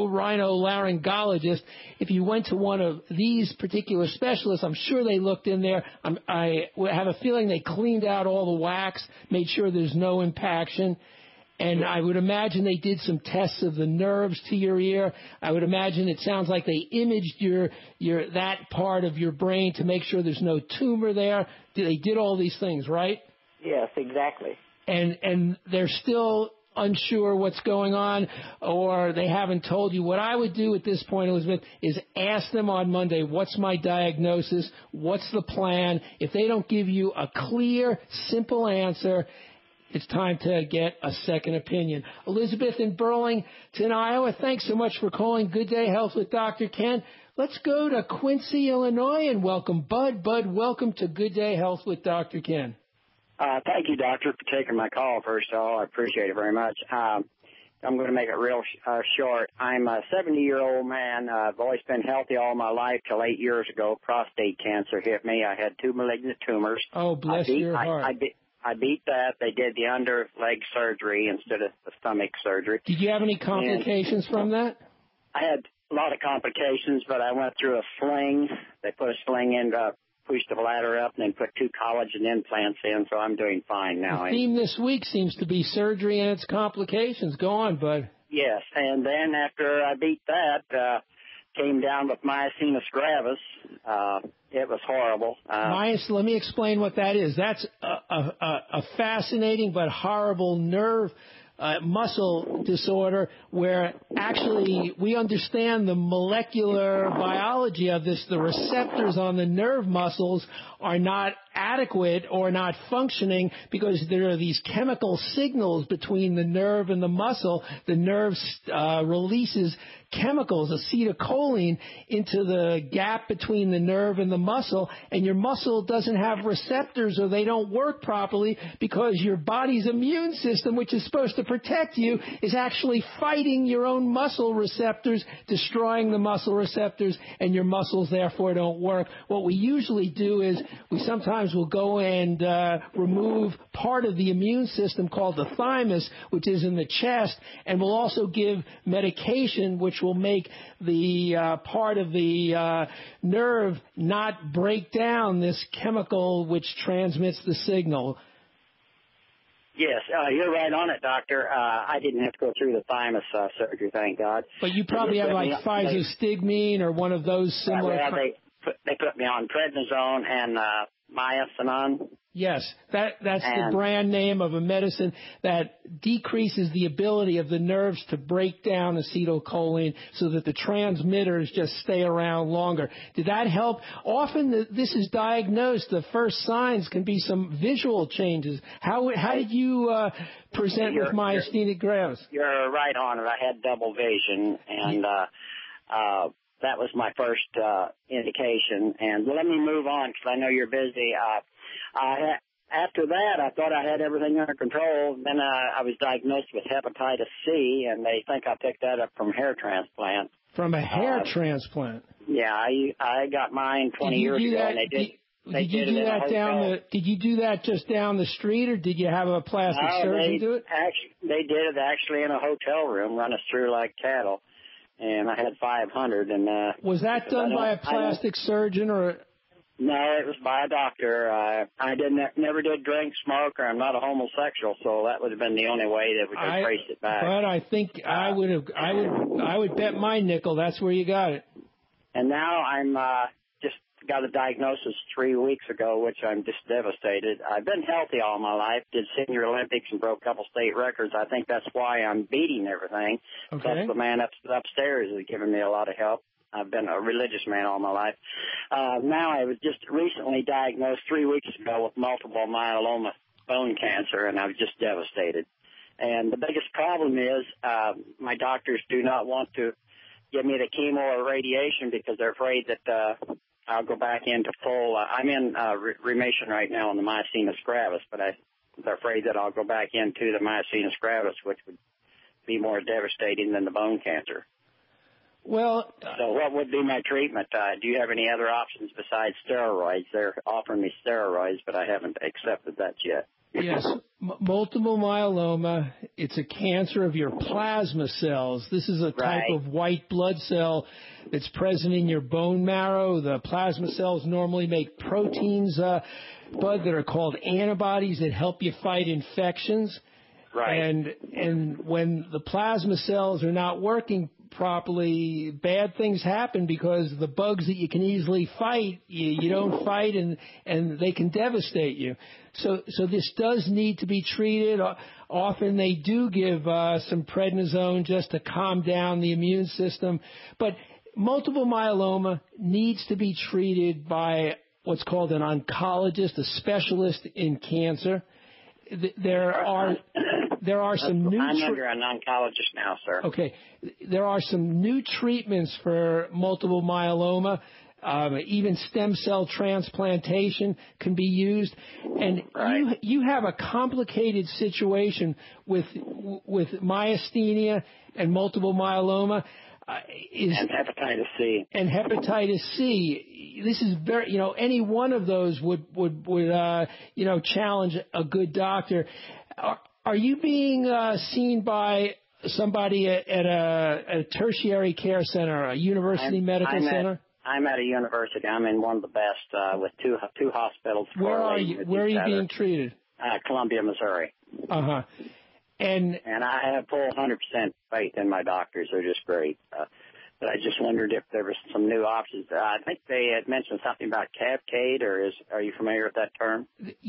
otorhinolaryngologist, if you went to one of these particular specialists, I'm sure they looked in there. I'm, I have a feeling they cleaned out all the wax, made sure there's no impaction. And I would imagine they did some tests of the nerves to your ear. I would imagine it sounds like they imaged your your that part of your brain to make sure there's no tumor there. They did all these things, right? Yes, exactly. And and they're still unsure what's going on, or they haven't told you. What I would do at this point, Elizabeth, is ask them on Monday, what's my diagnosis? What's the plan? If they don't give you a clear, simple answer, it's time to get a second opinion. Elizabeth in Burlington, Iowa, thanks so much for calling Good Day Health with Doctor Ken. Let's go to Quincy, Illinois, and welcome Bud. Bud, welcome to Good Day Health with Doctor Ken. Uh, thank you, doctor, for taking my call, first of all. I appreciate it very much. Um, I'm going to make it real sh- uh, short. I'm a seventy-year-old man. Uh, I've always been healthy all my life till eight years ago. Prostate cancer hit me. I had two malignant tumors. Oh, bless I beat, your heart. I, I, beat, I beat that. They did the under leg surgery instead of the stomach surgery. Did you have any complications and from that? I had a lot of complications, but I went through a sling. They put a sling in to push the bladder up and then put two collagen implants in, so I'm doing fine now. The theme this week seems to be surgery and its complications. Go on, Bud. Yes, and then after I beat that, uh, came down with myasthenia gravis. Uh, it was horrible. Uh, Myas, let me explain what that is. That's a, a, a fascinating but horrible nerve uh, muscle disorder where actually we understand the molecular biology of this. The receptors on the nerve muscles are not adequate or not functioning because there are these chemical signals between the nerve and the muscle. The nerve uh, releases chemicals, acetylcholine, into the gap between the nerve and the muscle, and your muscle doesn't have receptors or they don't work properly because your body's immune system, which is supposed to protect you, is actually fighting your own muscle receptors, destroying the muscle receptors, and your muscles therefore don't work. What we usually do is we sometimes will go and uh, remove part of the immune system called the thymus, which is in the chest, and we'll also give medication which will make the uh, part of the uh, nerve not break down this chemical which transmits the signal. Yes, uh, you're right on it, doctor. Uh, I didn't have to go through the thymus uh, surgery, thank God. But you probably have like physostigmine or one of those similar. Yeah, they put, they put me on prednisone and uh, myosinon. Yes, that that's and, the brand name of a medicine that decreases the ability of the nerves to break down acetylcholine so that the transmitters just stay around longer. Did that help? Often the, this is diagnosed. The first signs can be some visual changes. How how did you uh, present with myasthenia gravis? You're right on it. I had double vision, and uh, uh, that was my first uh, indication. And let me move on because I know you're busy. Uh, I ha- after that, I thought I had everything under control. Then uh, I was diagnosed with hepatitis C, and they think I picked that up from hair transplant. From a hair uh, transplant? Yeah, I I got mine twenty years ago, that, and they did. Did, they did you did do it that down hotel. the? Did you do that just down the street, or did you have a plastic no, surgeon they do it? Actually, they did it actually in a hotel room, run us through like cattle, and I had five hundred. And uh, was that done by a plastic surgeon or? No, it was by a doctor. Uh, I didn't, never did drink, smoke, or I'm not a homosexual, so that would have been the only way that we could I, trace it back. But I think I would have, I would, I would bet my nickel that's where you got it. And now I'm uh, just got a diagnosis three weeks ago, which I'm just devastated. I've been healthy all my life, did senior Olympics and broke a couple state records. I think that's why I'm beating everything. Okay. Plus the man up, upstairs is giving me a lot of help. I've been a religious man all my life. Uh, now I was just recently diagnosed three weeks ago with multiple myeloma bone cancer, and I was just devastated. And the biggest problem is uh, my doctors do not want to give me the chemo or radiation because they're afraid that uh, I'll go back into full. Uh, I'm in uh, re- remission right now on the myasthenia gravis, but I they're afraid that I'll go back into the myasthenia gravis, which would be more devastating than the bone cancer. Well, so what would be my treatment? Uh, do you have any other options besides steroids? They're offering me steroids, but I haven't accepted that yet. Yes, M- multiple myeloma, it's a cancer of your plasma cells. This is a type Right. of white blood cell that's present in your bone marrow. The plasma cells normally make proteins, uh, Bud, that are called antibodies that help you fight infections. Right. And and when the plasma cells are not working properly, bad things happen because the bugs that you can easily fight, you, you don't fight, and and they can devastate you. So so this does need to be treated. Often they do give uh, some prednisone just to calm down the immune system, but multiple myeloma needs to be treated by what's called an oncologist, a specialist in cancer. There are there are some new. I'm under an oncologist now, sir. Okay, there are some new treatments for multiple myeloma. Um, even stem cell transplantation can be used, and right. you you have a complicated situation with with myasthenia and multiple myeloma. Uh, is, and hepatitis C. And hepatitis C. This is very, you know, any one of those would would would uh, you know, challenge a good doctor. Are, are you being uh, seen by somebody at, at, a, at a tertiary care center, a university I'm, medical I'm center? At, I'm at a university. I'm in one of the best uh, with two two hospitals. Where are you? Where are you other. being treated? Uh, Columbia, Missouri. Uh huh. And and I have full one hundred percent faith in my doctors. They're just great. Uh, but I just wondered if there was some new options. Uh, I think they had mentioned something about Cavcade, or is are you familiar with that term?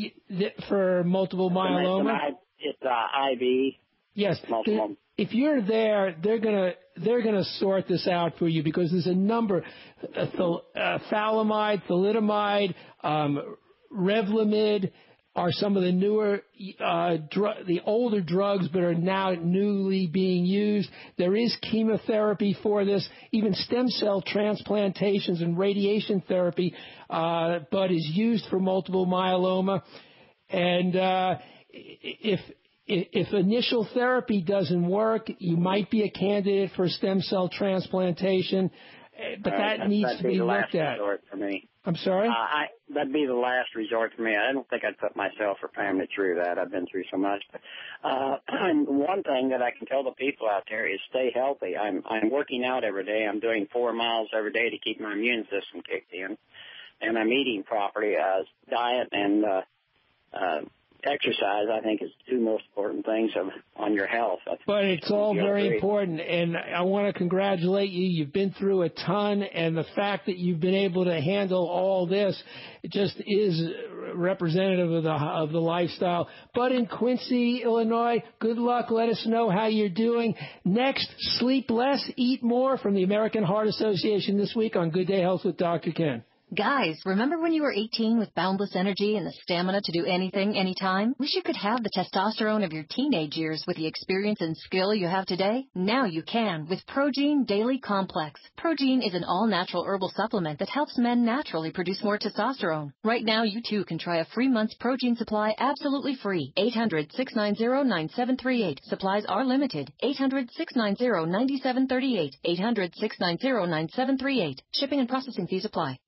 For multiple myeloma? It's uh, I V. Yes. Multiple. If you're there, they're gonna they're gonna sort this out for you because there's a number, uh, thal- uh, phalamide, thalidomide, um, Revlimid are some of the newer, uh, dr- the older drugs, but are now newly being used. There is chemotherapy for this, even stem cell transplantations and radiation therapy, uh, but is used for multiple myeloma. And uh, if if initial therapy doesn't work, you might be a candidate for stem cell transplantation, but right, that needs that'd to be, be the looked last at. Resort for me. I'm sorry? Uh, I, that'd be the last resort for me. I don't think I'd put myself or family through that. I've been through so much. Uh, and one thing that I can tell the people out there is stay healthy. I'm I'm working out every day. I'm doing four miles every day to keep my immune system kicked in. And I'm eating properly. Uh, diet and uh, uh, exercise, I think, is the two most important things of, on your health. But it's all very agree. important, and I want to congratulate you. You've been through a ton, and the fact that you've been able to handle all this just is representative of the of the lifestyle. But in Quincy, Illinois, good luck. Let us know how you're doing. Next, Sleep Less, Eat More from the American Heart Association this week on Good Day Health with Doctor Ken. Guys, remember when you were eighteen with boundless energy and the stamina to do anything, anytime? Wish you could have the testosterone of your teenage years with the experience and skill you have today? Now you can with Progene Daily Complex. Progene is an all-natural herbal supplement that helps men naturally produce more testosterone. Right now, you too can try a free month's Progene supply absolutely free. eight hundred, six nine zero, nine seven three eight. Supplies are limited. eight hundred, six nine zero, nine seven three eight. eight hundred, six nine zero, nine seven three eight. Shipping and processing fees apply.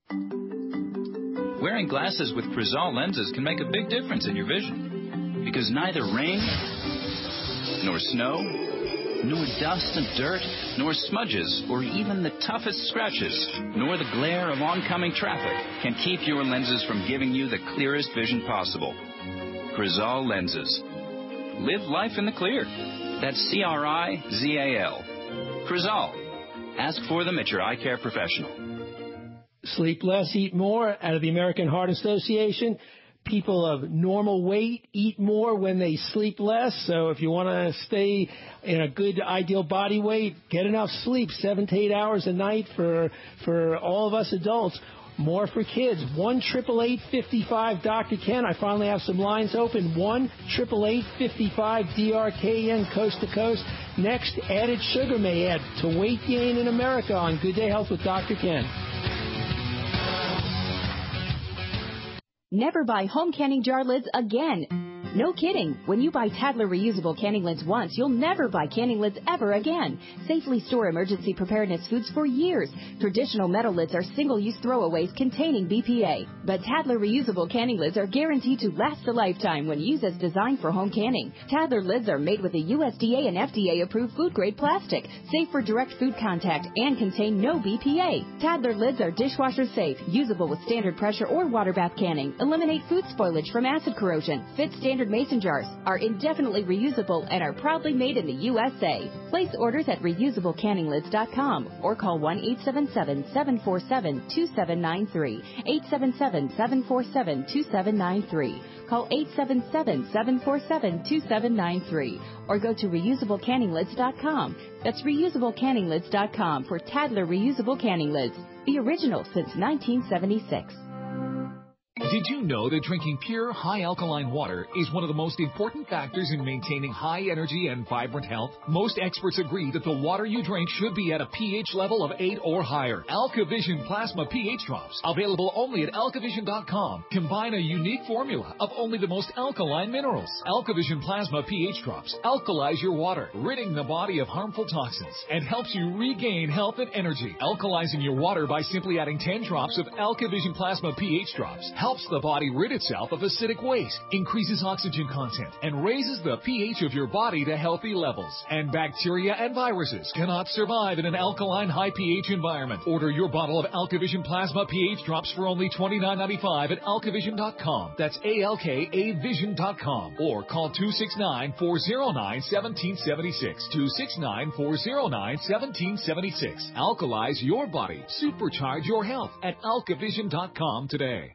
Wearing glasses with Crizal lenses can make a big difference in your vision. Because neither rain, nor snow, nor dust and dirt, nor smudges, or even the toughest scratches, nor the glare of oncoming traffic can keep your lenses from giving you the clearest vision possible. Crizal lenses. Live life in the clear. That's C R I Z A L. Crizal. Ask for them at your eye care professional. Sleep Less, Eat More out of the American Heart Association. People of normal weight eat more when they sleep less. So if you want to stay in a good ideal body weight, get enough sleep, seven to eight hours a night for for all of us adults. More for kids. one triple eight fifty-five Doctor Ken. I finally have some lines open. one triple eight fifty-five D R K N, coast to coast. Next, added sugar may add to weight gain in America on Good Day Health with Doctor Ken. Never buy home canning jar lids again. No kidding. When you buy Tadler reusable canning lids once, you'll never buy canning lids ever again. Safely store emergency preparedness foods for years. Traditional metal lids are single-use throwaways containing B P A. But Tadler reusable canning lids are guaranteed to last a lifetime when used as designed for home canning. Tadler lids are made with a U S D A and F D A-approved food-grade plastic, safe for direct food contact, and contain no B P A. Tadler lids are dishwasher safe, usable with standard pressure or water bath canning, eliminate food spoilage from acid corrosion, fit standard mason jars, are indefinitely reusable, and are proudly made in the U S A. Place orders at reusable canning lids dot com or call one eight seven seven, seven four seven, two seven nine three, eight seven seven, seven four seven, two seven nine three. Call eight seven seven, seven four seven, two seven nine three or go to reusable canning lids dot com. That's reusable canning lids dot com for Tadler reusable canning lids, the original since nineteen seventy-six. Did you know that drinking pure, high alkaline water is one of the most important factors in maintaining high energy and vibrant health? Most experts agree that the water you drink should be at a pH level of eight or higher. AlkaVision Plasma pH Drops, available only at alkavision dot com, combine a unique formula of only the most alkaline minerals. AlkaVision Plasma pH Drops alkalize your water, ridding the body of harmful toxins, and helps you regain health and energy. Alkalizing your water by simply adding ten drops of AlkaVision Plasma pH Drops helps the body rid itself of acidic waste, increases oxygen content, and raises the pH of your body to healthy levels. And bacteria and viruses cannot survive in an alkaline high pH environment. Order your bottle of AlkaVision Plasma pH Drops for only twenty-nine ninety-five at alkavision dot com. That's A L K A vision dot com. Or call two six nine, four zero nine, one seven seven six. two six nine, four zero nine, one seven seven six. Alkalize your body. Supercharge your health at alkavision dot com today.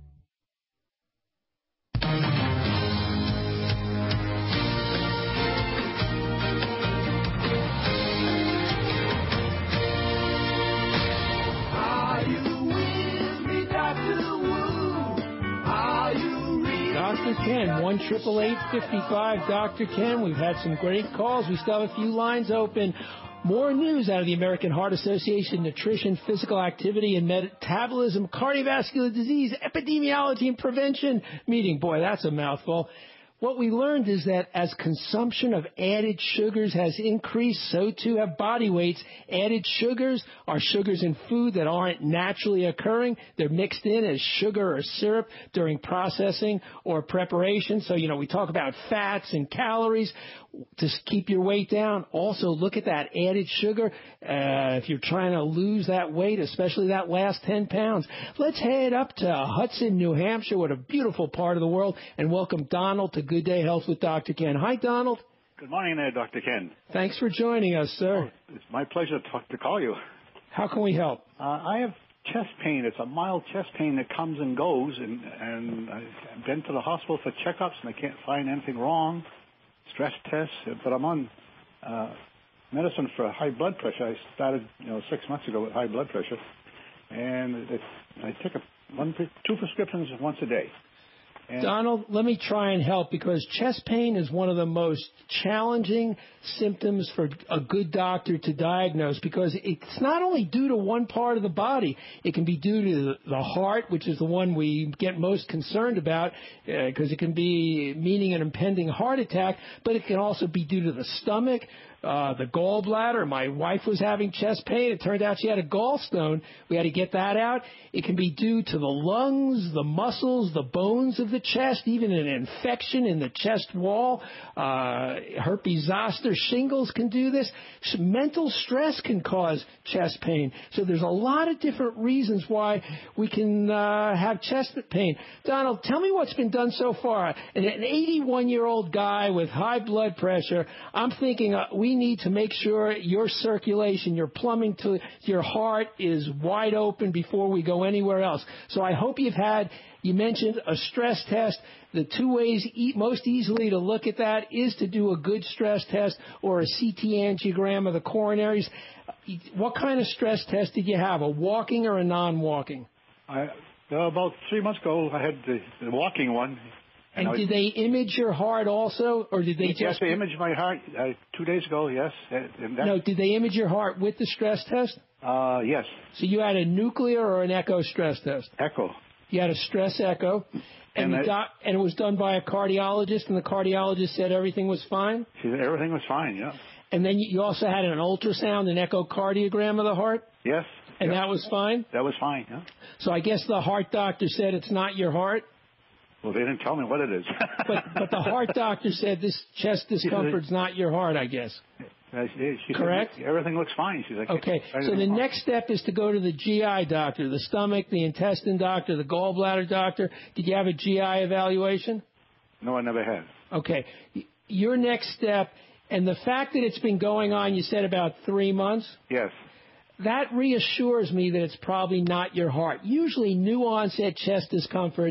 Doctor Ken, one eight eight eight, five five, Doctor Ken. We've had some great calls. We still have a few lines open. More news out of the American Heart Association, nutrition, physical activity, and metabolism, cardiovascular disease, epidemiology, and prevention meeting. Boy, that's a mouthful. What we learned is that as consumption of added sugars has increased, so too have body weights. Added sugars are sugars in food that aren't naturally occurring. They're mixed in as sugar or syrup during processing or preparation. So, you know, we talk about fats and calories to keep your weight down. Also, look at that added sugar uh, if you're trying to lose that weight, especially that last ten pounds. Let's head up to Hudson, New Hampshire, what a beautiful part of the world, and welcome Donald to Good Day Health with Doctor Ken. Hi, Donald. Good morning there, Doctor Ken. Thanks for joining us, sir. Oh, it's my pleasure to, talk, to call you. How can we help? Uh, I have chest pain. It's a mild chest pain that comes and goes, and, and I've been to the hospital for checkups, and I can't find anything wrong. Stress tests, but I'm on uh, medicine for high blood pressure. I started, you know, six months ago with high blood pressure, and it, I take a, one, two prescriptions once a day. And Donald, let me try and help, because chest pain is one of the most challenging symptoms for a good doctor to diagnose, because it's not only due to one part of the body. It can be due to the heart, which is the one we get most concerned about, because uh, it can be meaning an impending heart attack, but it can also be due to the stomach, Uh, the gallbladder. My wife was having chest pain. It turned out she had a gallstone. We had to get that out. It can be due to the lungs, the muscles, the bones of the chest, even an infection in the chest wall. Uh, herpes zoster, shingles can do this. Mental stress can cause chest pain. So there's a lot of different reasons why we can uh, have chest pain. Donald, tell me what's been done so far. An eighty-one-year-old guy with high blood pressure, I'm thinking uh, we need to make sure your circulation, your plumbing to your heart is wide open before we go anywhere else. So I hope you've had, you mentioned a stress test. The two ways e- most easily to look at that is to do a good stress test or a C T angiogram of the coronaries. What kind of stress test did you have, a walking or a non-walking? I, uh, about three months ago, I had the, the walking one. And, and I, did they image your heart also, or did they yes, just... Yes, they imaged my heart uh, two days ago, yes. And that, no, did they image your heart with the stress test? Uh, yes. So you had a nuclear or an echo stress test? Echo. You had a stress echo. And, And the I- doc, and it was done by a cardiologist, and the cardiologist said everything was fine? She said everything was fine, yeah. And then you also had an ultrasound, an echocardiogram of the heart? Yes. And yeah. that was fine? That was fine, yeah. So I guess the heart doctor said it's not your heart? Well, they didn't tell me what it is. But but the heart doctor said this chest discomfort's not your heart, I guess. Uh, she she Correct? Said, everything looks fine. She's like, Okay, so the next step is to go to the G I doctor, the stomach, the intestine doctor, the gallbladder doctor. Did you have a G I evaluation? No, I never had. Okay, your next step, and the fact that it's been going on, you said about three months? Yes. That reassures me that it's probably not your heart. Usually new onset chest discomfort,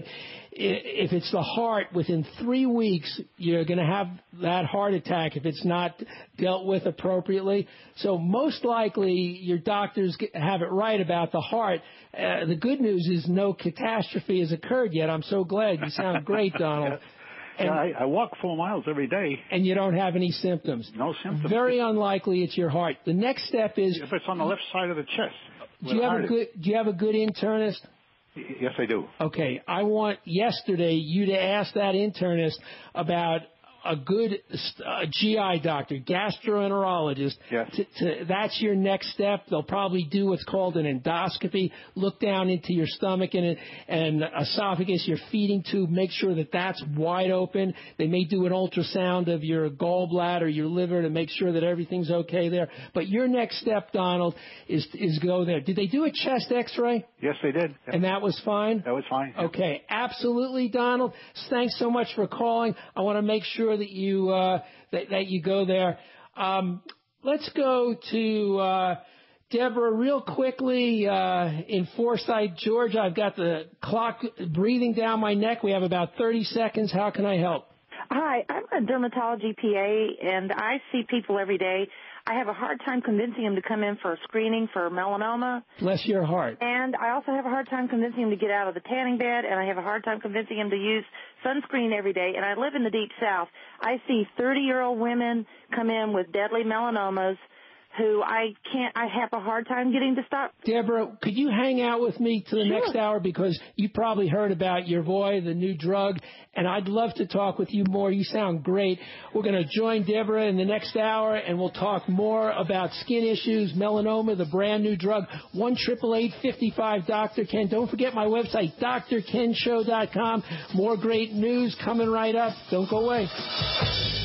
if it's the heart, within three weeks, you're going to have that heart attack if it's not dealt with appropriately. So most likely your doctors have it right about the heart. Uh, the good news is no catastrophe has occurred yet. I'm so glad. You sound great, Donald. And, yeah, I, I walk four miles every day. And you don't have any symptoms. No symptoms. Very unlikely it's your heart. The next step is... If it's on the left side of the chest. Do you have a good, do you have a good internist? Yes, I do. Okay, I want yesterday you to ask that internist about a good uh, G I doctor, gastroenterologist. Yes. To, to, that's your next step. They'll probably do what's called an endoscopy, look down into your stomach and, and esophagus, your feeding tube, make sure that that's wide open. They may do an ultrasound of your gallbladder, your liver to make sure that everything's okay there. But your next step, Donald, is is go there. Did they do a chest x-ray? Yes, they did. And that was fine? That was fine. Yeah. Okay, absolutely, Donald. Thanks so much for calling. I want to make sure that you uh, that, that you go there. Um, let's go to uh, Deborah real quickly uh, in Forsyth, Georgia. I've got the clock breathing down my neck. We have about thirty seconds. How can I help? Hi, I'm a dermatology P A, and I see people every day. I have a hard time convincing them to come in for a screening for melanoma. Bless your heart. And I also have a hard time convincing them to get out of the tanning bed, and I have a hard time convincing them to use sunscreen every day. And I live in the Deep South. I see thirty-year-old women come in with deadly melanomas who I can't, I have a hard time getting to stop. Deborah, could you hang out with me to the Sure. next hour, because you probably heard about Yervoy, the new drug, and I'd love to talk with you more. You sound great. We're going to join Deborah in the next hour, and we'll talk more about skin issues, melanoma, the brand new drug, one eight eight eight, five five, Doctor Ken. Don't forget my website, D R ken show dot com. More great news coming right up. Don't go away.